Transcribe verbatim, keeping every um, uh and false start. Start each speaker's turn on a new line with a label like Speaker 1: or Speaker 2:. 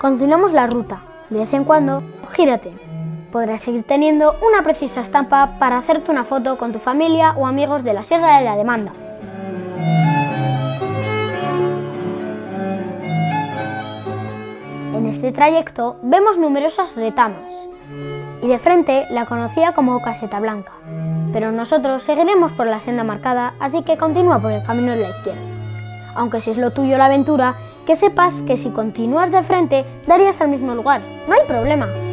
Speaker 1: Continuamos la ruta. De vez en cuando, gírate. Podrás seguir teniendo una preciosa estampa para hacerte una foto con tu familia o amigos de la Sierra de la Demanda. En este trayecto vemos numerosas retamas y de frente la conocida como Caseta Blanca, pero nosotros seguiremos por la senda marcada, así que continúa por el camino de la izquierda. Aunque si es lo tuyo la aventura, que sepas que si continúas de frente darías al mismo lugar, no hay problema.